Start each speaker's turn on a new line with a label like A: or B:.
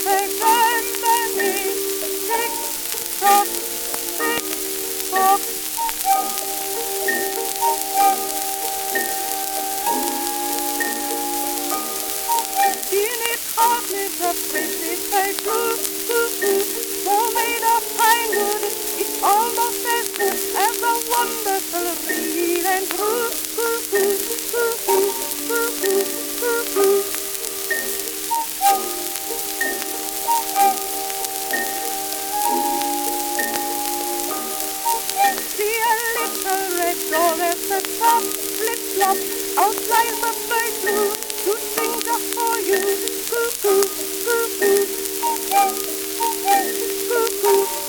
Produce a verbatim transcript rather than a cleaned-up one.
A: they turn their knees. Tick tock, tick tock. Beneath hardness of faces they grew, grew, grew. All made of pine wood, it's almost as good as a wonderful reed and true, true, true, true, true, true, true, true, true. See a little red dog at the top, flip flop, out flies the bird blue, to sing just for you. Cuckoo, cuckoo, cuckoo, cuckoo.